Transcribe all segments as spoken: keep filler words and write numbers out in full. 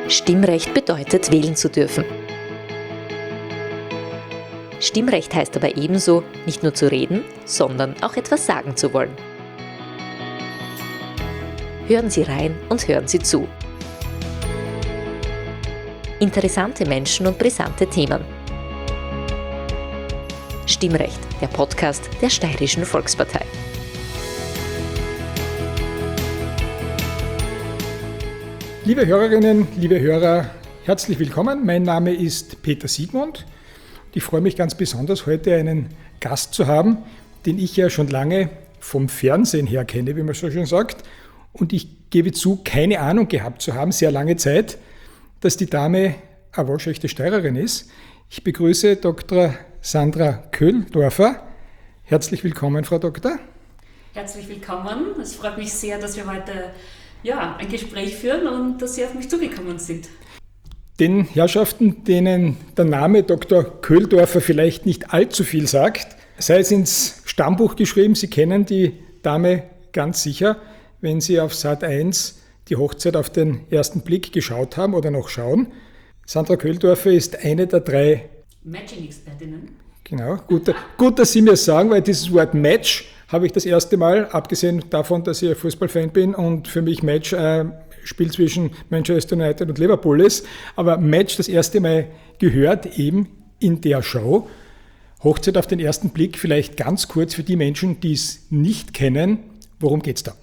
Stimmrecht bedeutet, wählen zu dürfen. Stimmrecht heißt aber ebenso, nicht nur zu reden, sondern auch etwas sagen zu wollen. Hören Sie rein und hören Sie zu. Interessante Menschen und brisante Themen. Stimmrecht, der Podcast der Steirischen Volkspartei. Liebe Hörerinnen, liebe Hörer, herzlich willkommen. Mein Name ist Peter Siegmund. Ich freue mich ganz besonders, heute einen Gast zu haben, den ich ja schon lange vom Fernsehen her kenne, wie man so schön sagt. Und ich gebe zu, keine Ahnung gehabt zu haben, sehr lange Zeit, dass die Dame eine waschechte Steirerin ist. Ich begrüße Doktor Sandra Köhldorfer. Herzlich willkommen, Frau Doktor. Herzlich willkommen. Es freut mich sehr, dass wir heute ja, ein Gespräch führen und dass Sie auf mich zugekommen sind. Den Herrschaften, denen der Name Doktor Köhldorfer vielleicht nicht allzu viel sagt, sei es ins Stammbuch geschrieben, Sie kennen die Dame ganz sicher, wenn Sie auf Sat eins die Hochzeit auf den ersten Blick geschaut haben oder noch schauen. Sandra Köhldorfer ist eine der drei Matching-Expertinnen. Genau, gut, gut, dass Sie mir sagen, weil dieses Wort Match habe ich das erste Mal, abgesehen davon, dass ich ein Fußballfan bin und für mich Match ein Spiel zwischen Manchester United und Liverpool ist, aber Match das erste Mal gehört eben in der Show. Hochzeit auf den ersten Blick, vielleicht ganz kurz für die Menschen, die es nicht kennen, worum geht es da?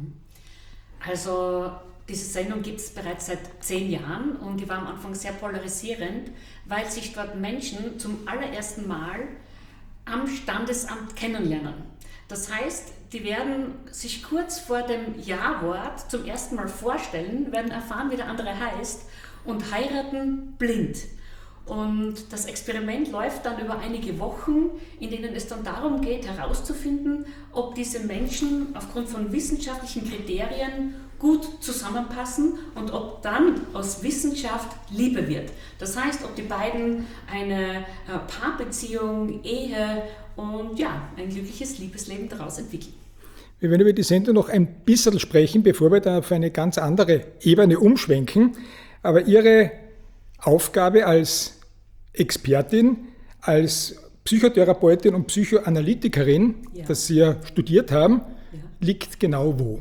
Also diese Sendung gibt es bereits seit zehn Jahren und die war am Anfang sehr polarisierend, weil sich dort Menschen zum allerersten Mal am Standesamt kennenlernen. Das heißt, die werden sich kurz vor dem Ja-Wort zum ersten Mal vorstellen, werden erfahren, wie der andere heißt und heiraten blind. Und das Experiment läuft dann über einige Wochen, in denen es dann darum geht, herauszufinden, ob diese Menschen aufgrund von wissenschaftlichen Kriterien gut zusammenpassen und ob dann aus Wissenschaft Liebe wird. Das heißt, ob die beiden eine Paarbeziehung, Ehe und ja, ein glückliches Liebesleben daraus entwickeln. Wir werden über die Sendung noch ein bisschen sprechen, bevor wir dann auf eine ganz andere Ebene umschwenken. Aber Ihre Aufgabe als Expertin, als Psychotherapeutin und Psychoanalytikerin, ja. das Sie ja studiert haben, ja. liegt genau wo?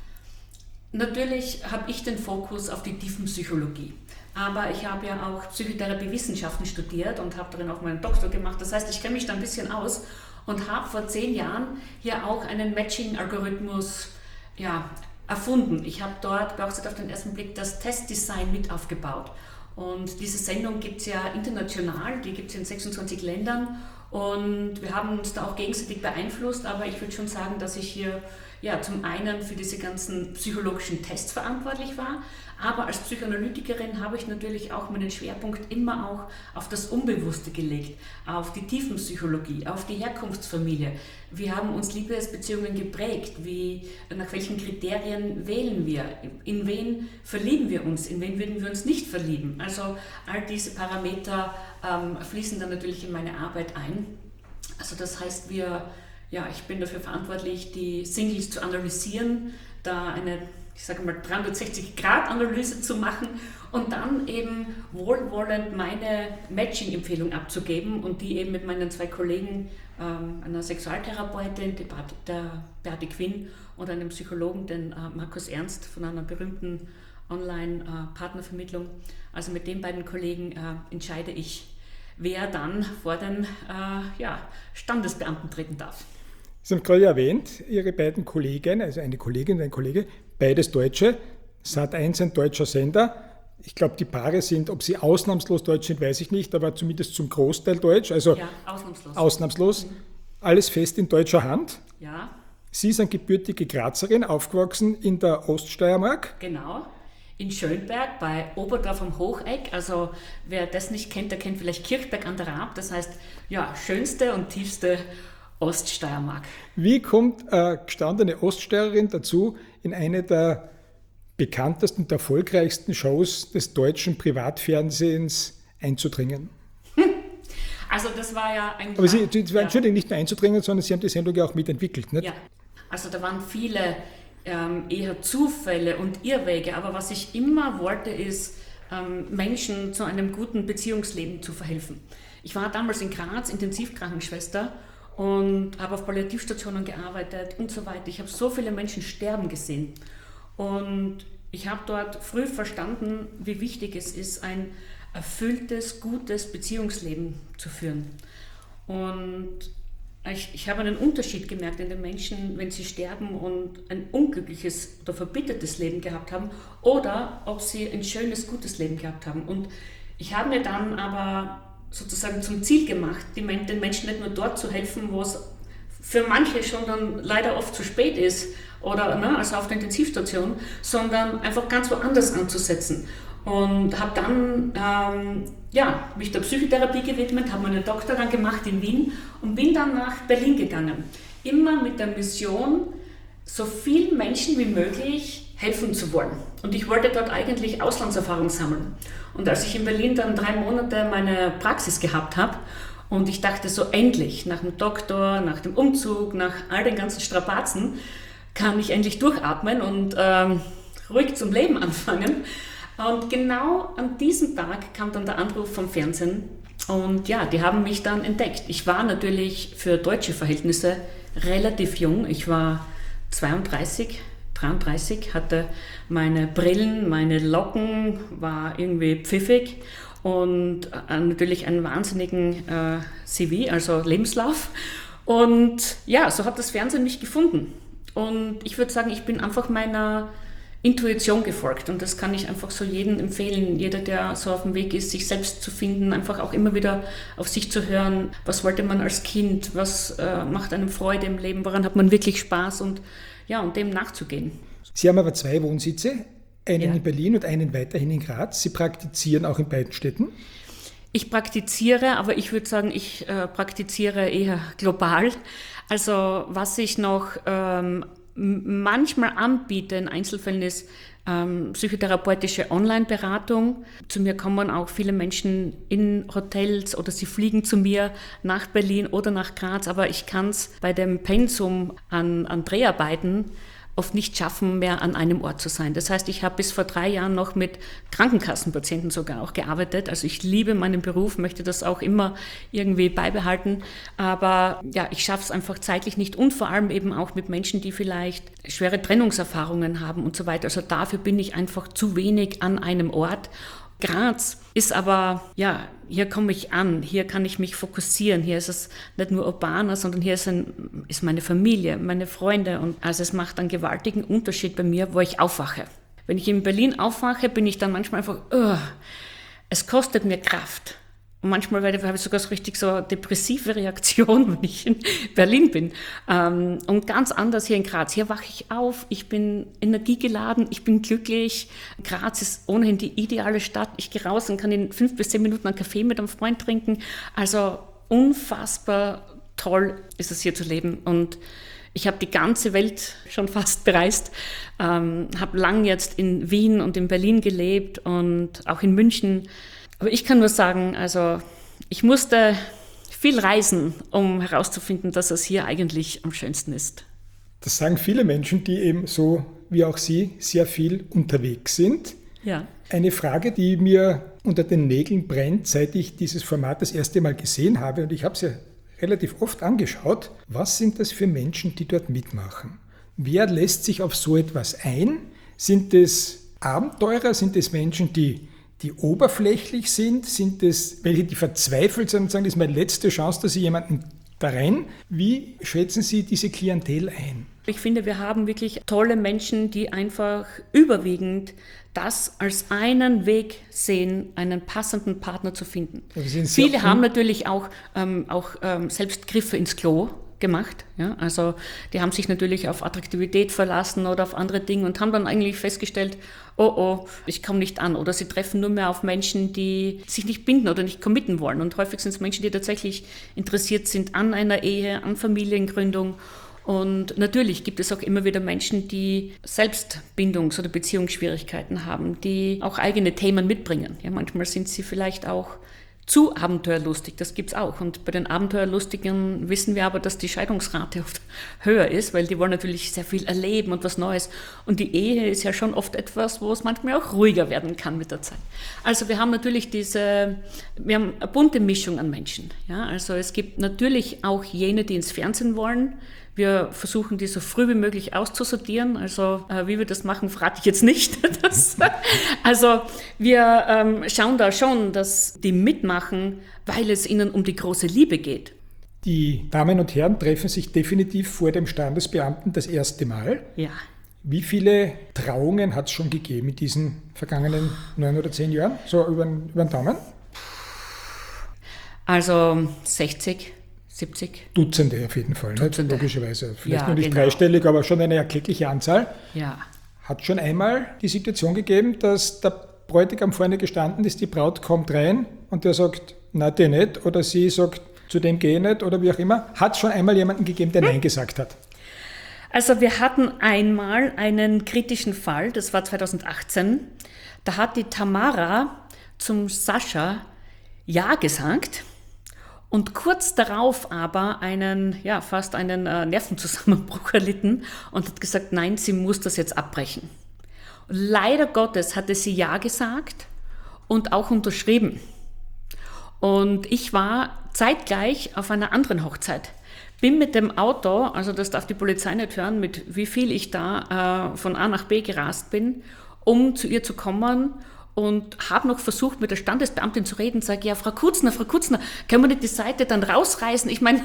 Natürlich habe ich den Fokus auf die Tiefenpsychologie. Aber ich habe ja auch Psychotherapiewissenschaften studiert und habe darin auch meinen Doktor gemacht. Das heißt, ich kenne mich da ein bisschen aus und habe vor zehn Jahren hier auch einen Matching-Algorithmus ja, erfunden. Ich habe dort bei Hochzeit auf den ersten Blick das Testdesign mit aufgebaut. Und diese Sendung gibt es ja international, die gibt es in sechsundzwanzig Ländern und wir haben uns da auch gegenseitig beeinflusst, aber ich würde schon sagen, dass ich hier ja, zum einen für diese ganzen psychologischen Tests verantwortlich war, aber als Psychoanalytikerin habe ich natürlich auch meinen Schwerpunkt immer auch auf das Unbewusste gelegt, auf die Tiefenpsychologie, auf die Herkunftsfamilie. Wie haben uns Liebesbeziehungen geprägt? Wie, nach welchen Kriterien wählen wir? In wen verlieben wir uns? In wen würden wir uns nicht verlieben? Also all diese Parameter ähm, fließen dann natürlich in meine Arbeit ein. Also das heißt, wir Ja, ich bin dafür verantwortlich, die Singles zu analysieren, da eine, ich sage mal, dreihundertsechzig Grad Analyse zu machen und dann eben wohlwollend meine Matching-Empfehlung abzugeben und die eben mit meinen zwei Kollegen, ähm, einer Sexualtherapeutin, die Bart, der Beate Quinn, und einem Psychologen, den äh, Markus Ernst von einer berühmten Online-Partnervermittlung, äh, also mit den beiden Kollegen äh, entscheide ich, wer dann vor den äh, ja, Standesbeamten treten darf. Sie haben gerade erwähnt, Ihre beiden Kollegen, also eine Kollegin und ein Kollege, beides Deutsche, Sat eins ein deutscher Sender. Ich glaube, die Paare sind, ob sie ausnahmslos deutsch sind, weiß ich nicht, aber zumindest zum Großteil deutsch. Also ja, ausnahmslos. Ausnahmslos. Mhm. Alles fest in deutscher Hand. Ja. Sie sind gebürtige Grazerin, aufgewachsen in der Oststeiermark. Genau. In Schönberg bei Oberdorf am Hocheck. Also wer das nicht kennt, der kennt vielleicht Kirchberg an der Raab. Das heißt, ja, schönste und tiefste Oststeiermark. Wie kommt eine gestandene Oststeirerin dazu, in eine der bekanntesten und erfolgreichsten Shows des deutschen Privatfernsehens einzudringen? Also das war ja ein... Aber Sie, Sie waren ja. nicht nur einzudringen, sondern Sie haben die Sendung ja auch mitentwickelt, nicht? Ja, also da waren viele ähm, eher Zufälle und Irrwege, aber was ich immer wollte ist, Menschen zu einem guten Beziehungsleben zu verhelfen. Ich war damals in Graz Intensivkrankenschwester und habe auf Palliativstationen gearbeitet und so weiter. Ich habe so viele Menschen sterben gesehen und ich habe dort früh verstanden, wie wichtig es ist, ein erfülltes, gutes Beziehungsleben zu führen. Und ich, ich habe einen Unterschied gemerkt in den Menschen, wenn sie sterben und ein unglückliches oder verbittertes Leben gehabt haben oder ob sie ein schönes, gutes Leben gehabt haben. Und ich habe mir dann aber sozusagen zum Ziel gemacht, den Menschen nicht nur dort zu helfen, wo es für manche schon dann leider oft zu spät ist, oder ne, also auf der Intensivstation, sondern einfach ganz woanders anzusetzen. Und habe dann ähm, ja, mich der Psychotherapie gewidmet, habe meinen Doktor dann gemacht in Wien und bin dann nach Berlin gegangen. Immer mit der Mission, so vielen Menschen wie möglich helfen zu wollen. Und ich wollte dort eigentlich Auslandserfahrung sammeln. Und als ich in Berlin dann drei Monate meine Praxis gehabt habe und ich dachte so endlich, nach dem Doktor, nach dem Umzug, nach all den ganzen Strapazen, kann ich endlich durchatmen und ähm, ruhig zum Leben anfangen. Und genau an diesem Tag kam dann der Anruf vom Fernsehen und ja, die haben mich dann entdeckt. Ich war natürlich für deutsche Verhältnisse relativ jung. Ich war zweiunddreißig, dreiunddreißig, hatte meine Brillen, meine Locken, war irgendwie pfiffig und äh, natürlich einen wahnsinnigen äh, C V, also Lebenslauf. Und ja, so hat das Fernsehen mich gefunden. Und ich würde sagen, ich bin einfach meiner Intuition gefolgt und das kann ich einfach so jedem empfehlen, jeder, der so auf dem Weg ist, sich selbst zu finden, einfach auch immer wieder auf sich zu hören, was wollte man als Kind, was äh, macht einem Freude im Leben, woran hat man wirklich Spaß und ja, und dem nachzugehen. Sie haben aber zwei Wohnsitze, einen Ja. in Berlin und einen weiterhin in Graz. Sie praktizieren auch in beiden Städten? Ich praktiziere, aber ich würde sagen, ich äh, praktiziere eher global. Also was ich noch ähm, manchmal anbiete in Einzelfällen ist ähm, psychotherapeutische Online-Beratung. Zu mir kommen auch viele Menschen in Hotels oder sie fliegen zu mir nach Berlin oder nach Graz, aber ich kann es bei dem Pensum an, an Dreharbeiten oft nicht schaffen, mehr an einem Ort zu sein. Das heißt, ich habe bis vor drei Jahren noch mit Krankenkassenpatienten sogar auch gearbeitet. Also ich liebe meinen Beruf, möchte das auch immer irgendwie beibehalten. Aber ja, ich schaffe es einfach zeitlich nicht und vor allem eben auch mit Menschen, die vielleicht schwere Trennungserfahrungen haben und so weiter. Also dafür bin ich einfach zu wenig an einem Ort. Graz ist aber, ja, hier komme ich an, hier kann ich mich fokussieren, hier ist es nicht nur urbaner, sondern hier ist, ein, ist meine Familie, meine Freunde und also es macht einen gewaltigen Unterschied bei mir, wo ich aufwache. Wenn ich in Berlin aufwache, bin ich dann manchmal einfach, oh, es kostet mir Kraft. Und manchmal habe ich sogar so richtig so eine depressive Reaktion, wenn ich in Berlin bin. Und ganz anders hier in Graz. Hier wache ich auf, ich bin energiegeladen, ich bin glücklich. Graz ist ohnehin die ideale Stadt. Ich gehe raus und kann in fünf bis zehn Minuten einen Kaffee mit einem Freund trinken. Also unfassbar toll ist es hier zu leben. Und ich habe die ganze Welt schon fast bereist, ähm, habe lang jetzt in Wien und in Berlin gelebt und auch in München. Aber ich kann nur sagen, also ich musste viel reisen, um herauszufinden, dass es hier eigentlich am schönsten ist. Das sagen viele Menschen, die eben so wie auch Sie sehr viel unterwegs sind. Ja. Eine Frage, die mir unter den Nägeln brennt, seit ich dieses Format das erste Mal gesehen habe, und ich habe es ja relativ oft angeschaut, was sind das für Menschen, die dort mitmachen? Wer lässt sich auf so etwas ein? Sind es Abenteurer? Sind es Menschen, die die oberflächlich sind? Sind es welche, die verzweifelt sind und sagen, das ist meine letzte Chance, dass ich jemanden da rein? Wie schätzen Sie diese Klientel ein? Ich finde, wir haben wirklich tolle Menschen, die einfach überwiegend das als einen Weg sehen, einen passenden Partner zu finden. Viele haben natürlich auch, ähm, auch ähm, selbst Griffe ins Klo gemacht. Ja? Also die haben sich natürlich auf Attraktivität verlassen oder auf andere Dinge und haben dann eigentlich festgestellt, oh oh, ich komme nicht an. Oder sie treffen nur mehr auf Menschen, die sich nicht binden oder nicht committen wollen. Und häufig sind es Menschen, die tatsächlich interessiert sind an einer Ehe, an Familiengründung. Und natürlich gibt es auch immer wieder Menschen, die selbst Bindungs- oder Beziehungsschwierigkeiten haben, die auch eigene Themen mitbringen. Ja, manchmal sind sie vielleicht auch zu abenteuerlustig, das gibt's auch. Und bei den Abenteuerlustigen wissen wir aber, dass die Scheidungsrate oft höher ist, weil die wollen natürlich sehr viel erleben und was Neues. Und die Ehe ist ja schon oft etwas, wo es manchmal auch ruhiger werden kann mit der Zeit. Also wir haben natürlich diese, wir haben eine bunte Mischung an Menschen. Ja? Also es gibt natürlich auch jene, die ins Fernsehen wollen. Wir versuchen, die so früh wie möglich auszusortieren. Also äh, wie wir das machen, verrate ich jetzt nicht. Das, also wir ähm, schauen da schon, dass die mitmachen, weil es ihnen um die große Liebe geht. Die Damen und Herren treffen sich definitiv vor dem Standesbeamten das erste Mal. Ja. Wie viele Trauungen hat es schon gegeben in diesen vergangenen neun oder zehn Jahren? So über, über den Daumen? Also sechzig. siebzig. Dutzende auf jeden Fall, Dutzende. Nicht? Logischerweise. Vielleicht Ja, noch nicht genau. dreistellig, aber schon eine erkleckliche Anzahl. Ja. Hat schon einmal die Situation gegeben, dass der Bräutigam vorne gestanden ist, die Braut kommt rein und der sagt, na, der nicht, oder sie sagt, zu dem gehe ich nicht, oder wie auch immer. Hat es schon einmal jemanden gegeben, der hm. Nein gesagt hat? Also wir hatten einmal einen kritischen Fall, das war zweitausendachtzehn. Da hat die Tamara zum Sascha Ja gesagt. Und kurz darauf aber einen, ja, fast einen äh, Nervenzusammenbruch erlitten und hat gesagt, nein, sie muss das jetzt abbrechen. Und leider Gottes hatte sie Ja gesagt und auch unterschrieben. Und ich war zeitgleich auf einer anderen Hochzeit. Bin mit dem Auto, also das darf die Polizei nicht hören, mit wie viel ich da äh, von A nach B gerast bin, um zu ihr zu kommen. Und habe noch versucht, mit der Standesbeamtin zu reden, sage, ja, Frau Kutzner, Frau Kutzner, können wir nicht die Seite dann rausreißen? Ich meine,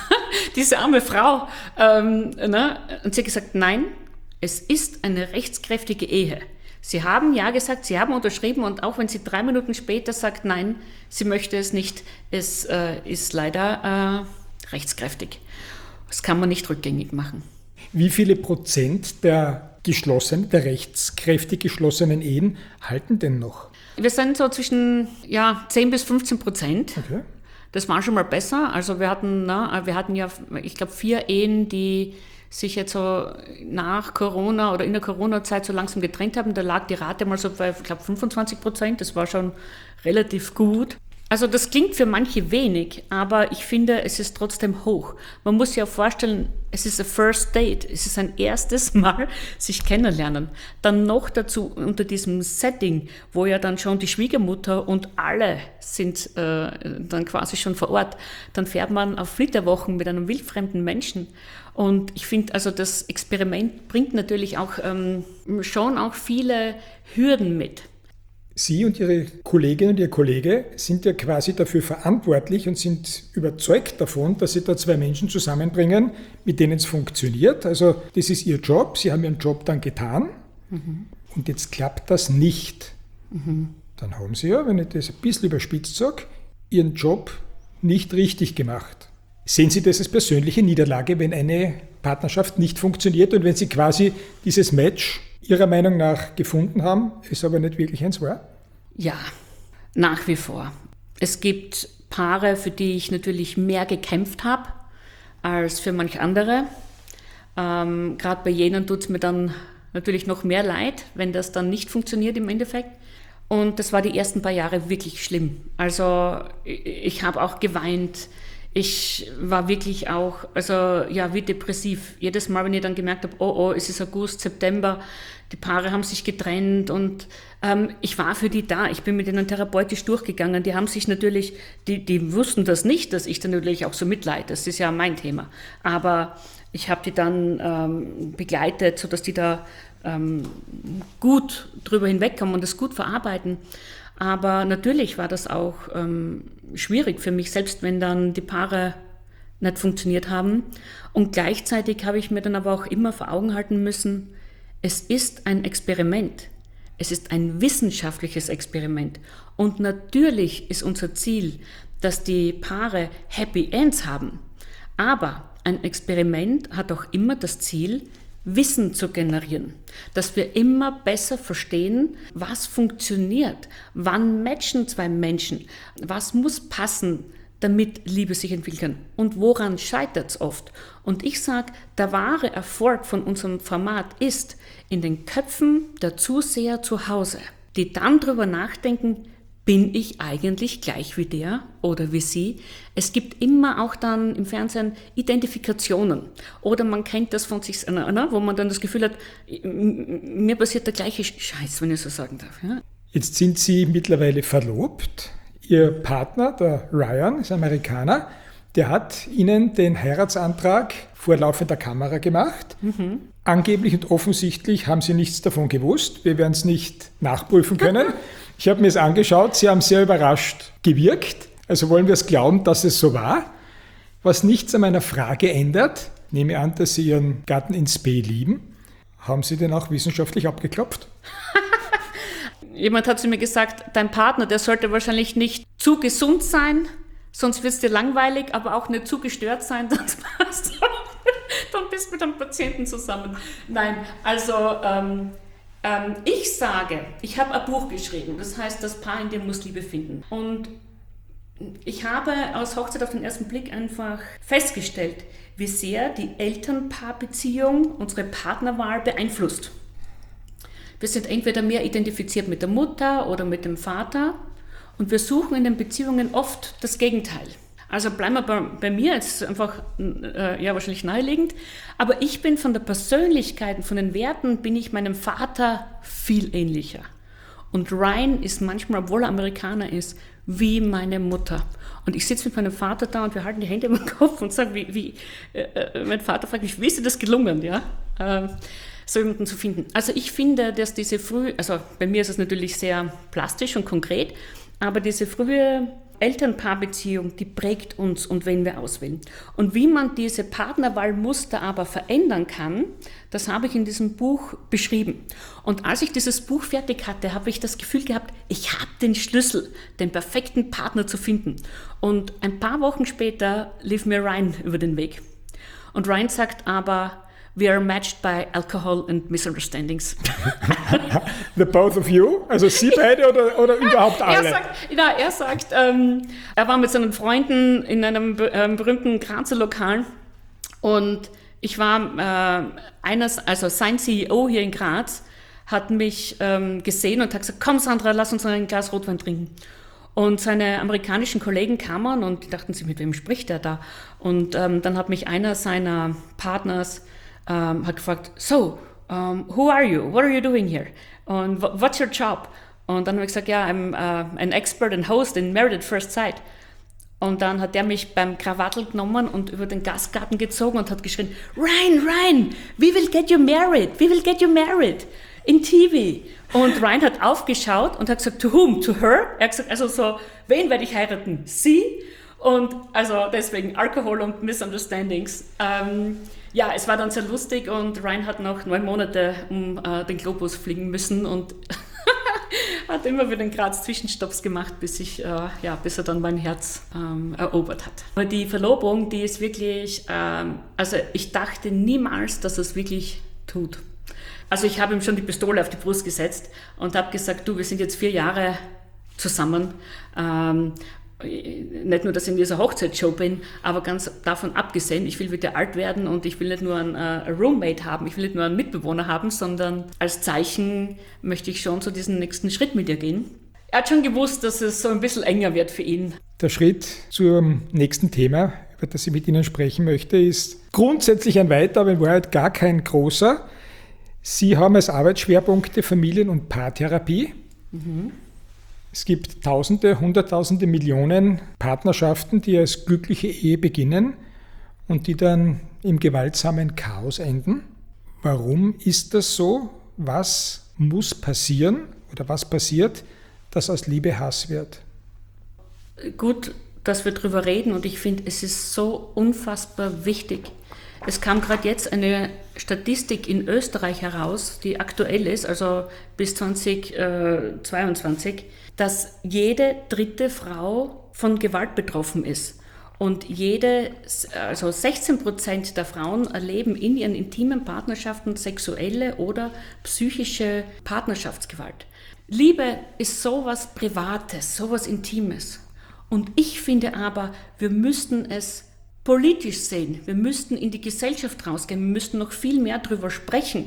diese arme Frau. Ähm, ne? Und sie hat gesagt, nein, es ist eine rechtskräftige Ehe. Sie haben Ja gesagt, Sie haben unterschrieben und auch wenn sie drei Minuten später sagt, nein, sie möchte es nicht, es äh, ist leider äh, rechtskräftig. Das kann man nicht rückgängig machen. Wie viele Prozent der geschlossenen, der rechtskräftig geschlossenen Ehen halten denn noch? Wir sind so zwischen ja, zehn bis fünfzehn Prozent. Okay. Das war schon mal besser. Also wir hatten, na, wir hatten ja, ich glaube, vier Ehen, die sich jetzt so nach Corona oder in der Corona-Zeit so langsam getrennt haben. Da lag die Rate mal so bei, ich glaube, fünfundzwanzig Prozent. Das war schon relativ gut. Also das klingt für manche wenig, aber ich finde, es ist trotzdem hoch. Man muss sich ja vorstellen, es ist ein First Date, es ist ein erstes Mal sich kennenlernen. Dann noch dazu unter diesem Setting, wo ja dann schon die Schwiegermutter und alle sind äh, dann quasi schon vor Ort. Dann fährt man auf Flitterwochen mit einem wildfremden Menschen. Und ich finde, also das Experiment bringt natürlich auch ähm, schon auch viele Hürden mit. Sie und Ihre Kollegin und Ihr Kollege sind ja quasi dafür verantwortlich und sind überzeugt davon, dass Sie da zwei Menschen zusammenbringen, mit denen es funktioniert. Also das ist Ihr Job, Sie haben Ihren Job dann getan mhm. und jetzt klappt das nicht. Mhm. Dann haben Sie ja, wenn ich das ein bisschen überspitzt sage, Ihren Job nicht richtig gemacht. Sehen Sie das als persönliche Niederlage, wenn eine Partnerschaft nicht funktioniert und wenn Sie quasi dieses Match Ihrer Meinung nach gefunden haben, es aber nicht wirklich eins war? Ja, nach wie vor. Es gibt Paare, für die ich natürlich mehr gekämpft habe als für manch andere. Ähm, Gerade bei jenen tut es mir dann natürlich noch mehr leid, wenn das dann nicht funktioniert im Endeffekt. Und das war die ersten paar Jahre wirklich schlimm. Also ich, ich habe auch geweint. Ich war wirklich auch, also ja, wie depressiv. Jedes Mal, wenn ich dann gemerkt habe, oh, oh, es ist August, September, die Paare haben sich getrennt und ähm, ich war für die da. Ich bin mit ihnen therapeutisch durchgegangen. Die haben sich natürlich, die, die wussten das nicht, dass ich dann natürlich auch so mitleide. Das ist ja mein Thema. Aber ich habe die dann ähm, begleitet, sodass die da ähm, gut drüber hinwegkommen und das gut verarbeiten. Aber natürlich war das auch ähm, schwierig für mich, selbst wenn dann die Paare nicht funktioniert haben. Und gleichzeitig habe ich mir dann aber auch immer vor Augen halten müssen, es ist ein Experiment. Es ist ein wissenschaftliches Experiment. Und natürlich ist unser Ziel, dass die Paare Happy Ends haben. Aber ein Experiment hat auch immer das Ziel, Wissen zu generieren, dass wir immer besser verstehen, was funktioniert, wann matchen zwei Menschen, was muss passen, damit Liebe sich entwickeln kann und woran scheitert es oft. Und ich sage, der wahre Erfolg von unserem Format ist in den Köpfen der Zuseher zu Hause, die dann darüber nachdenken, bin ich eigentlich gleich wie der oder wie sie? Es gibt immer auch dann im Fernsehen Identifikationen. Oder man kennt das von sich, wo man dann das Gefühl hat, mir passiert der gleiche Scheiß, wenn ich so sagen darf. Ja? Jetzt sind Sie mittlerweile verlobt. Ihr Partner, der Ryan, ist Amerikaner, der hat Ihnen den Heiratsantrag vor laufender Kamera gemacht. Mhm. Angeblich und offensichtlich haben Sie nichts davon gewusst. Wir werden es nicht nachprüfen können. Ich habe mir es angeschaut. Sie haben sehr überrascht gewirkt. Also wollen wir es glauben, dass es so war. Was nichts an meiner Frage ändert, nehme an, dass Sie Ihren Gatten ins B lieben. Haben Sie den auch wissenschaftlich abgeklopft? Jemand hat zu mir gesagt, dein Partner, der sollte wahrscheinlich nicht zu gesund sein, sonst wird es dir langweilig, aber auch nicht zu gestört sein, sonst passt dann bist du mit einem Patienten zusammen. Nein, also ähm, ähm, ich sage, ich habe ein Buch geschrieben, das heißt, das Paar, in dem muss Liebe finden. Und ich habe aus Hochzeit auf den ersten Blick einfach festgestellt, wie sehr die Elternpaarbeziehung unsere Partnerwahl beeinflusst. Wir sind entweder mehr identifiziert mit der Mutter oder mit dem Vater und wir suchen in den Beziehungen oft das Gegenteil. Also bleiben wir bei, bei mir, jetzt einfach äh, ja wahrscheinlich naheliegend, aber ich bin von der Persönlichkeit und von den Werten bin ich meinem Vater viel ähnlicher. Und Ryan ist manchmal, obwohl er Amerikaner ist, wie meine Mutter. Und ich sitze mit meinem Vater da und wir halten die Hände über den Kopf und sagen, wie, wie äh, äh, mein Vater fragt mich, wie ist dir das gelungen, ja? Äh, so jemanden zu finden. Also ich finde, dass diese früh, also bei mir ist es natürlich sehr plastisch und konkret, aber diese frühe Elternpaarbeziehung, die prägt uns und wen wir auswählen. Und wie man diese Partnerwahlmuster aber verändern kann, das habe ich in diesem Buch beschrieben. Und als ich dieses Buch fertig hatte, habe ich das Gefühl gehabt, ich habe den Schlüssel, den perfekten Partner zu finden. Und ein paar Wochen später lief mir Ryan über den Weg. Und Ryan sagt aber, we are matched by alcohol and misunderstandings. The both of you? Also Sie beide oder, oder überhaupt alle? Er sagt, ja, er sagt, ähm, er war mit seinen Freunden in einem ähm, berühmten Grazer Lokal und ich war, äh, eines, also sein C E O hier in Graz hat mich ähm, gesehen und hat gesagt, komm Sandra, lass uns ein Glas Rotwein trinken. Und seine amerikanischen Kollegen kamen und die dachten sich, mit wem spricht er da? Und ähm, dann hat mich einer seiner Partners Um, hat gefragt, so, um, who are you? What are you doing here? Und what's your job? Und dann habe ich gesagt, ja, I'm uh, an expert and host in Married at First Sight. Und dann hat er mich beim Krawattel genommen und über den Gastgarten gezogen und hat geschrien, Ryan, Ryan, we will get you married, we will get you married in T V. Und Ryan hat aufgeschaut und hat gesagt, to whom? To her? Er hat gesagt, also so, wen werde ich heiraten? Sie? Und also deswegen Alkohol und Misunderstandings. Ähm, Ja, es war dann sehr lustig und Ryan hat noch neun Monate um äh, den Globus fliegen müssen und hat immer wieder in Graz Zwischenstopps gemacht, bis, ich, äh, ja, bis er dann mein Herz ähm, erobert hat. Aber die Verlobung, die ist wirklich, ähm, also ich dachte niemals, dass er es wirklich tut. Also ich habe ihm schon die Pistole auf die Brust gesetzt und habe gesagt, du, wir sind jetzt vier Jahre zusammen. Ähm, Nicht nur, dass ich in dieser Hochzeitsshow bin, aber ganz davon abgesehen, ich will wieder alt werden und ich will nicht nur einen äh, Roommate haben, ich will nicht nur einen Mitbewohner haben, sondern als Zeichen möchte ich schon zu diesem nächsten Schritt mit ihr gehen. Er hat schon gewusst, dass es so ein bisschen enger wird für ihn. Der Schritt zum nächsten Thema, über das ich mit Ihnen sprechen möchte, ist grundsätzlich ein weiter, aber in Wahrheit gar kein großer. Sie haben als Arbeitsschwerpunkte Familien- und Paartherapie. Mhm. Es gibt Tausende, Hunderttausende, Millionen Partnerschaften, die als glückliche Ehe beginnen und die dann im gewaltsamen Chaos enden. Warum ist das so? Was muss passieren oder was passiert, dass aus Liebe Hass wird? Gut, dass wir drüber reden und ich finde, es ist so unfassbar wichtig. Es kam gerade jetzt eine Statistik in Österreich heraus, die aktuell ist, also bis zweitausendzweiundzwanzig, dass jede dritte Frau von Gewalt betroffen ist. Und jede, also sechzehn Prozent der Frauen erleben in ihren intimen Partnerschaften sexuelle oder psychische Partnerschaftsgewalt. Liebe ist sowas Privates, sowas Intimes. Und ich finde aber, wir müssten es politisch sehen. Wir müssten in die Gesellschaft rausgehen. Wir müssten noch viel mehr darüber sprechen,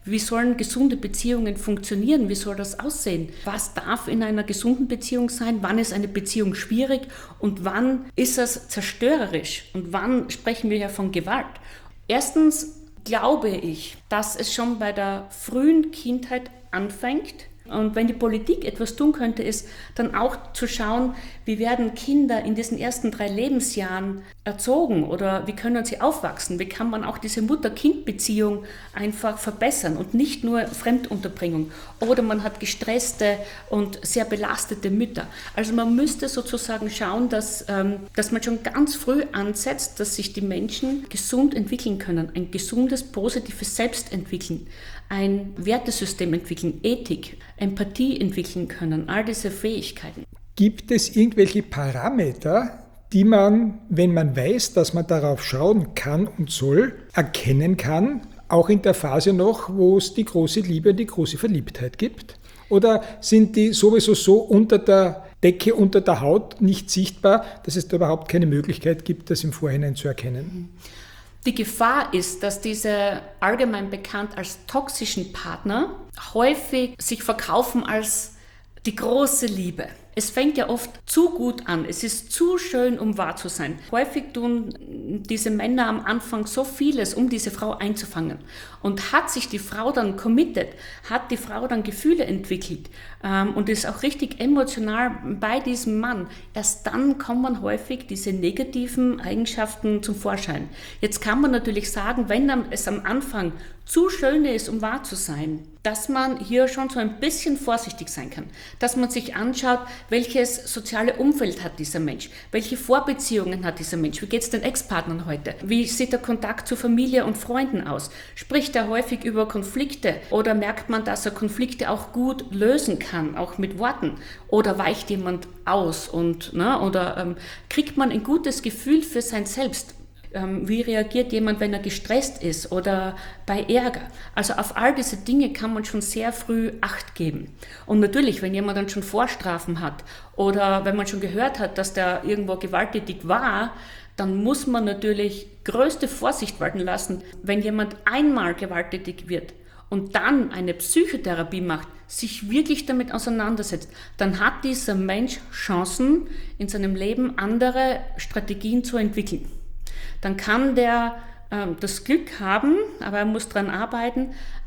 Wie sollen gesunde Beziehungen funktionieren? Wie soll das aussehen? Was darf in einer gesunden Beziehung sein? Wann ist eine Beziehung schwierig? Und wann ist es zerstörerisch? Und wann sprechen wir ja von Gewalt? Erstens glaube ich, dass es schon bei der frühen Kindheit anfängt. Und wenn die Politik etwas tun könnte, ist dann auch zu schauen, wie werden Kinder in diesen ersten drei Lebensjahren erzogen oder wie können sie aufwachsen? Wie kann man auch diese Mutter-Kind-Beziehung einfach verbessern und nicht nur Fremdunterbringung? Oder man hat gestresste und sehr belastete Mütter. Also man müsste sozusagen schauen, dass, ähm, dass man schon ganz früh ansetzt, dass sich die Menschen gesund entwickeln können, ein gesundes, positives Selbst entwickeln, ein Wertesystem entwickeln, Ethik, Empathie entwickeln können, all diese Fähigkeiten. Gibt es irgendwelche Parameter, die man, wenn man weiß, dass man darauf schauen kann und soll, erkennen kann, auch in der Phase noch, wo es die große Liebe und die große Verliebtheit gibt? Oder sind die sowieso so unter der Decke, unter der Haut nicht sichtbar, dass es da überhaupt keine Möglichkeit gibt, das im Vorhinein zu erkennen? Die Gefahr ist, dass diese allgemein bekannt als toxischen Partner häufig sich verkaufen als die große Liebe. Es fängt ja oft zu gut an, es ist zu schön, um wahr zu sein. Häufig tun diese Männer am Anfang so vieles, um diese Frau einzufangen. Und hat sich die Frau dann committed, hat die Frau dann Gefühle entwickelt ähm, und ist auch richtig emotional bei diesem Mann, erst dann kommen häufig diese negativen Eigenschaften zum Vorschein. Jetzt kann man natürlich sagen, wenn es am Anfang zu schön ist, um wahr zu sein, dass man hier schon so ein bisschen vorsichtig sein kann, dass man sich anschaut, welches soziale Umfeld hat dieser Mensch, welche Vorbeziehungen hat dieser Mensch, wie geht es den Ex-Partnern heute, wie sieht der Kontakt zu Familie und Freunden aus, spricht er häufig über Konflikte oder merkt man, dass er Konflikte auch gut lösen kann, auch mit Worten, oder weicht jemand aus und ne, oder ähm, kriegt man ein gutes Gefühl für sein Selbst. Wie reagiert jemand, wenn er gestresst ist oder bei Ärger? Also auf all diese Dinge kann man schon sehr früh Acht geben. Und natürlich, wenn jemand dann schon Vorstrafen hat oder wenn man schon gehört hat, dass der irgendwo gewalttätig war, dann muss man natürlich größte Vorsicht walten lassen. Wenn jemand einmal gewalttätig wird und dann eine Psychotherapie macht, sich wirklich damit auseinandersetzt, dann hat dieser Mensch Chancen, in seinem Leben andere Strategien zu entwickeln. Dann kann der äh, das Glück haben, aber er muss daran arbeiten,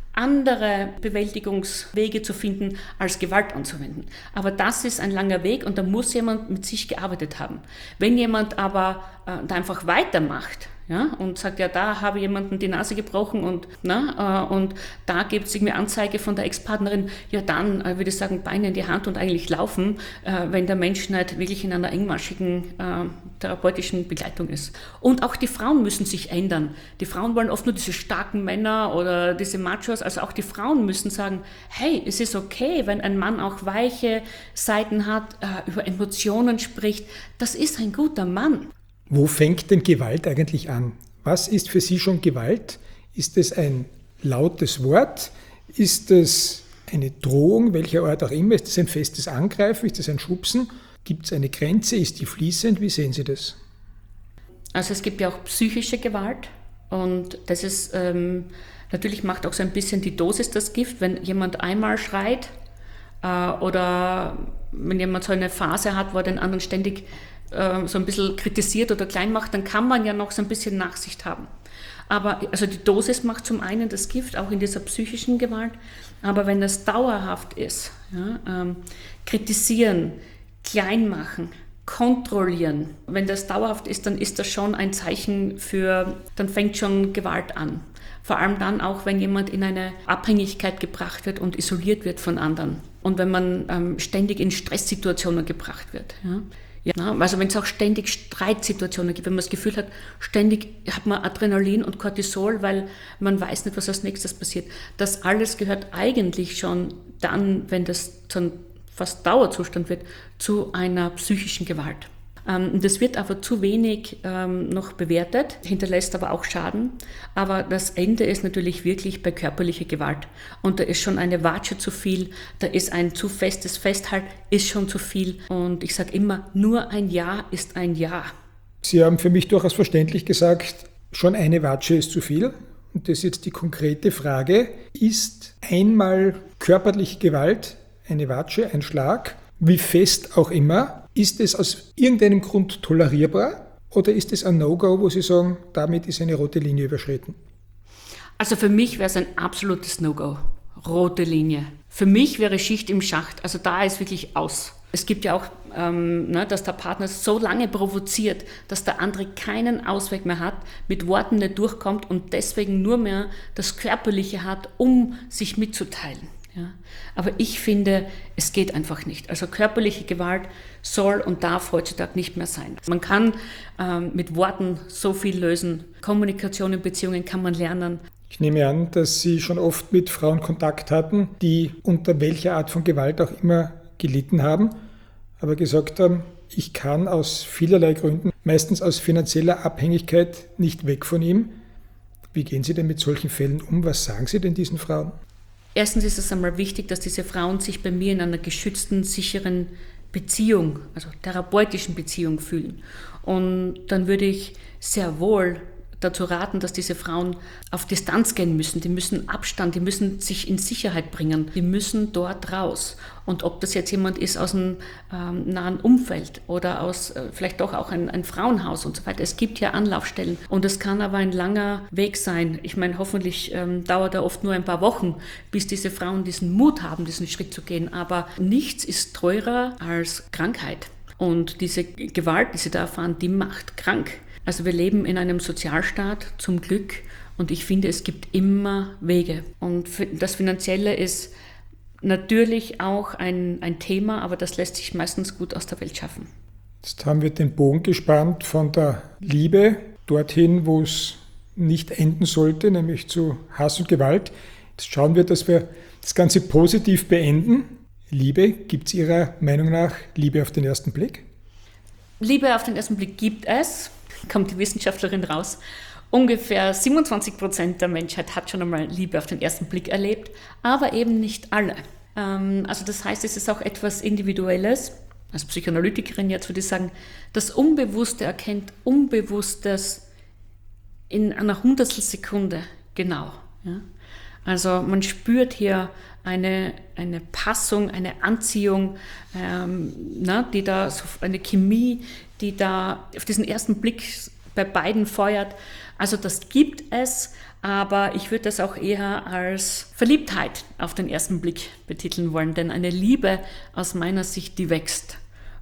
andere Bewältigungswege zu finden, als Gewalt anzuwenden. Aber das ist ein langer Weg und da muss jemand mit sich gearbeitet haben. Wenn jemand aber äh, da einfach weitermacht, ja, und sagt, ja, da habe ich jemanden die Nase gebrochen und, na, äh, und da gibt es irgendwie Anzeige von der Ex-Partnerin, ja dann äh, würde ich sagen, Beine in die Hand und eigentlich laufen, äh, wenn der Mensch nicht wirklich in einer engmaschigen äh, therapeutischen Begleitung ist. Und auch die Frauen müssen sich ändern. Die Frauen wollen oft nur diese starken Männer oder diese Machos, also auch die Frauen müssen sagen, hey, es ist okay, wenn ein Mann auch weiche Seiten hat, äh, über Emotionen spricht, das ist ein guter Mann. Wo fängt denn Gewalt eigentlich an? Was ist für Sie schon Gewalt? Ist es ein lautes Wort? Ist es eine Drohung, welcher Art auch immer? Ist es ein festes Angreifen? Ist es ein Schubsen? Gibt es eine Grenze? Ist die fließend? Wie sehen Sie das? Also es gibt ja auch psychische Gewalt und das ist, ähm, natürlich macht auch so ein bisschen die Dosis das Gift, wenn jemand einmal schreit äh, oder wenn jemand so eine Phase hat, wo er den anderen ständig so ein bisschen kritisiert oder klein macht, dann kann man ja noch so ein bisschen Nachsicht haben. Aber also die Dosis macht zum einen das Gift, auch in dieser psychischen Gewalt, aber wenn das dauerhaft ist, ja, ähm, kritisieren, klein machen, kontrollieren, wenn das dauerhaft ist, dann ist das schon ein Zeichen für, dann fängt schon Gewalt an. Vor allem dann auch, wenn jemand in eine Abhängigkeit gebracht wird und isoliert wird von anderen. Und wenn man ähm, ständig in Stresssituationen gebracht wird. Ja. Ja, also wenn es auch ständig Streitsituationen gibt, wenn man das Gefühl hat, ständig hat man Adrenalin und Cortisol, weil man weiß nicht, was als nächstes passiert. Das alles gehört eigentlich schon dann, wenn das so fast Dauerzustand wird, zu einer psychischen Gewalt. Das wird aber zu wenig ähm, noch bewertet, hinterlässt aber auch Schaden. Aber das Ende ist natürlich wirklich bei körperlicher Gewalt. Und da ist schon eine Watsche zu viel, da ist ein zu festes Festhalten, ist schon zu viel. Und ich sage immer, nur ein Ja ist ein Ja. Sie haben für mich durchaus verständlich gesagt, schon eine Watsche ist zu viel. und das ist jetzt die konkrete Frage, ist einmal körperliche Gewalt, eine Watsche, ein Schlag, wie fest auch immer, ist es aus irgendeinem Grund tolerierbar oder ist es ein No-Go, wo Sie sagen, damit ist eine rote Linie überschritten? Also für mich wäre es ein absolutes No-Go. Rote Linie. Für mich wäre Schicht im Schacht. Also da ist wirklich aus. Es gibt ja auch, ähm, ne, dass der Partner so lange provoziert, dass der andere keinen Ausweg mehr hat, mit Worten nicht durchkommt und deswegen nur mehr das Körperliche hat, um sich mitzuteilen. Ja. Aber ich finde, es geht einfach nicht. Also körperliche Gewalt soll und darf heutzutage nicht mehr sein. Man kann ähm, mit Worten so viel lösen. Kommunikation in Beziehungen kann man lernen. Ich nehme an, dass Sie schon oft mit Frauen Kontakt hatten, die unter welcher Art von Gewalt auch immer gelitten haben, aber gesagt haben, ich kann aus vielerlei Gründen, meistens aus finanzieller Abhängigkeit, nicht weg von ihm. Wie gehen Sie denn mit solchen Fällen um? Was sagen Sie denn diesen Frauen? Erstens ist es einmal wichtig, dass diese Frauen sich bei mir in einer geschützten, sicheren Beziehung, also therapeutischen Beziehung fühlen. Und dann würde ich sehr wohl dazu raten, dass diese Frauen auf Distanz gehen müssen. Die müssen Abstand, die müssen sich in Sicherheit bringen. Die müssen dort raus. Und ob das jetzt jemand ist aus einem ähm, nahen Umfeld oder aus äh, vielleicht doch auch ein, ein Frauenhaus und so weiter. Es gibt ja Anlaufstellen. Und es kann aber ein langer Weg sein. Ich meine, hoffentlich ähm, dauert er oft nur ein paar Wochen, bis diese Frauen diesen Mut haben, diesen Schritt zu gehen. Aber nichts ist teurer als Krankheit. Und diese Gewalt, die sie da erfahren, die macht krank. Also wir leben in einem Sozialstaat, zum Glück, und ich finde, es gibt immer Wege. Und das Finanzielle ist natürlich auch ein, ein Thema, aber das lässt sich meistens gut aus der Welt schaffen. Jetzt haben wir den Bogen gespannt von der Liebe dorthin, wo es nicht enden sollte, nämlich zu Hass und Gewalt. Jetzt schauen wir, dass wir das Ganze positiv beenden. Liebe, gibt es Ihrer Meinung nach Liebe auf den ersten Blick? Liebe auf den ersten Blick gibt es. Kommt die Wissenschaftlerin raus. Ungefähr siebenundzwanzig Prozent der Menschheit hat schon einmal Liebe auf den ersten Blick erlebt, aber eben nicht alle. Also das heißt, es ist auch etwas Individuelles. Als Psychoanalytikerin jetzt würde ich sagen, das Unbewusste erkennt Unbewusstes in einer Hundertstelsekunde genau. Ja? Also man spürt hier eine, eine Passung, eine Anziehung, ähm, na, die da, so eine Chemie, die da auf diesen ersten Blick bei beiden feuert. Also das gibt es, aber ich würde das auch eher als Verliebtheit auf den ersten Blick betiteln wollen, denn eine Liebe aus meiner Sicht, die wächst.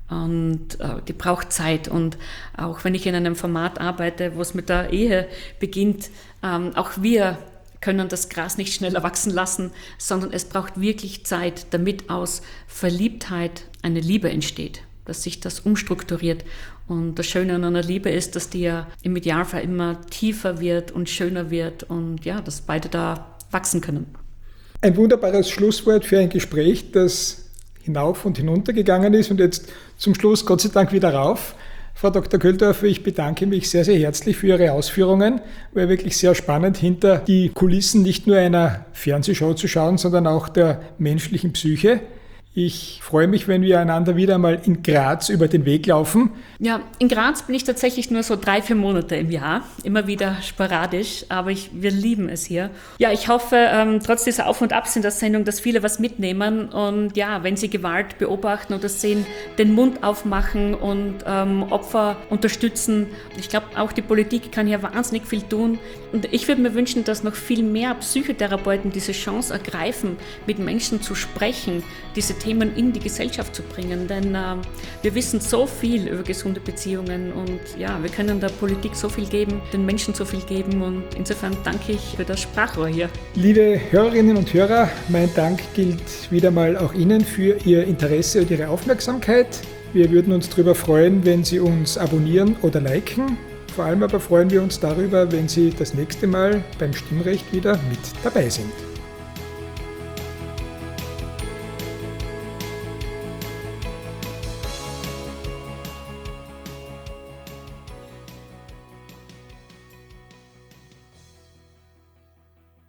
Und äh, die braucht Zeit. Und auch wenn ich in einem Format arbeite, wo es mit der Ehe beginnt, ähm, auch wir können das Gras nicht schneller wachsen lassen, sondern es braucht wirklich Zeit, damit aus Verliebtheit eine Liebe entsteht, dass sich das umstrukturiert. Und das Schöne an einer Liebe ist, dass die ja im Idealfall immer tiefer wird und schöner wird und ja, dass beide da wachsen können. Ein wunderbares Schlusswort für ein Gespräch, das hinauf und hinunter gegangen ist und jetzt zum Schluss Gott sei Dank wieder rauf. Frau Doktor Kölldorfer, ich bedanke mich sehr, sehr herzlich für Ihre Ausführungen. War wirklich sehr spannend, hinter die Kulissen nicht nur einer Fernsehshow zu schauen, sondern auch der menschlichen Psyche. Ich freue mich, wenn wir einander wieder mal in Graz über den Weg laufen. Ja, in Graz bin ich tatsächlich nur so drei, vier Monate im Jahr, immer wieder sporadisch, aber ich, wir lieben es hier. Ja, ich hoffe, ähm, trotz dieser Auf- und Abs in der Sendung, dass viele was mitnehmen und ja, wenn sie Gewalt beobachten oder sehen, den Mund aufmachen und ähm, Opfer unterstützen. Ich glaube, auch die Politik kann hier wahnsinnig viel tun und ich würde mir wünschen, dass noch viel mehr Psychotherapeuten diese Chance ergreifen, mit Menschen zu sprechen, diese Themen in die Gesellschaft zu bringen, denn äh, wir wissen so viel über gesunde Beziehungen und ja, wir können der Politik so viel geben, den Menschen so viel geben und insofern danke ich für das Sprachrohr hier. Liebe Hörerinnen und Hörer, mein Dank gilt wieder mal auch Ihnen für Ihr Interesse und Ihre Aufmerksamkeit. Wir würden uns darüber freuen, wenn Sie uns abonnieren oder liken. Vor allem aber freuen wir uns darüber, wenn Sie das nächste Mal beim Stimmrecht wieder mit dabei sind.